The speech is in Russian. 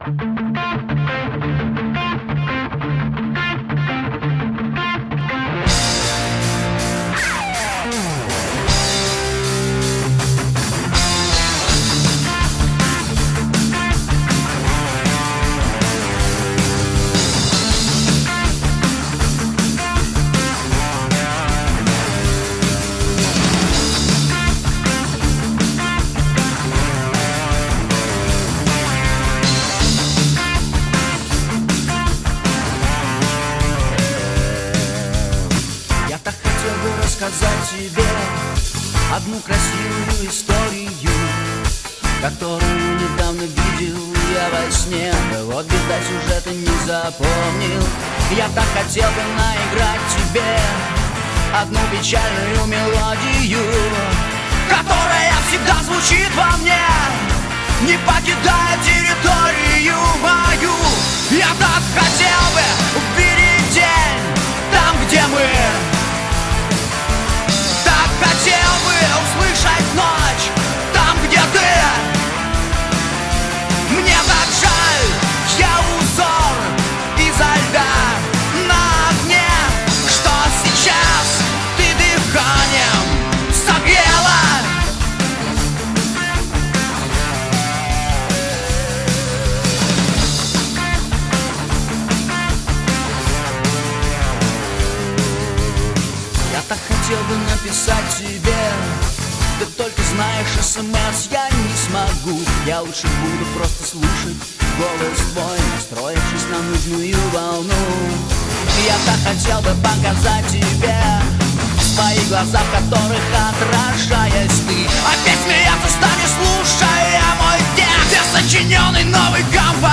Рассказать тебе одну красивую историю, которую недавно видел я во сне. Вот беда, сюжета не запомнил. Я так хотел бы наиграть тебе одну печальную мелодию, которая всегда звучит во мне, не покидая территорию мою. Я так хотел бы увидеть день там, где мы. Хотел бы услышать ночь там, где ты. Мне так жаль, я узор изо льда на огне, что сейчас ты дыханием согрела. Я так хотел бы написать тебе, ты только знаешь, СМС я не смогу. Я лучше буду просто слушать голос твой, настроившись на нужную волну. Я так хотел бы показать тебе свои глаза, в которых отражаясь ты опять смеяться станешь, слушая мой текст. Я сочиненный новый композитор.